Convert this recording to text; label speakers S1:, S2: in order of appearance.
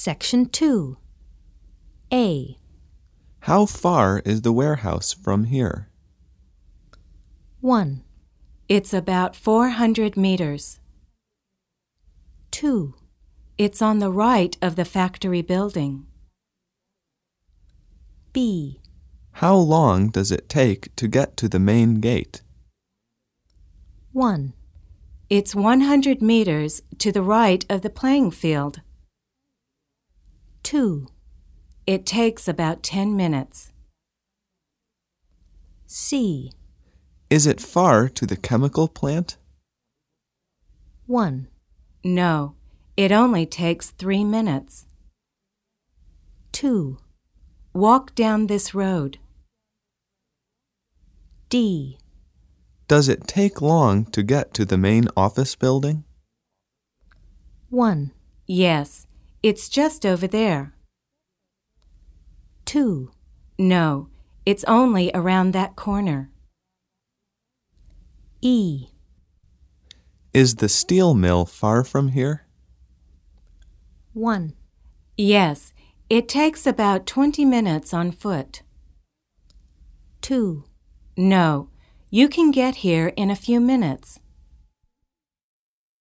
S1: Section 2. A.
S2: How far is the warehouse from here?
S1: 1,
S3: It's about 400 meters.
S1: 2,
S3: It's on the right of the factory building.
S1: B.
S2: How long does it take to get to the main gate?
S1: 1,
S3: It's 100 meters to the right of the playing field.
S1: 2,
S3: It takes about 10 minutes.
S1: C.
S2: Is it far to the chemical plant?
S1: 1,
S3: No, it only takes 3 minutes.
S1: 2,
S3: Walk down this road.
S1: D.
S2: Does it take long to get to the main office building?
S1: 1,
S3: Yes, it's just over there.
S1: 2,
S3: No, it's only around that corner.
S1: E.
S2: Is the steel mill far from here?
S1: 1,
S3: Yes, it takes about 20 minutes on foot.
S1: 2,
S3: No, you can get here in a few minutes.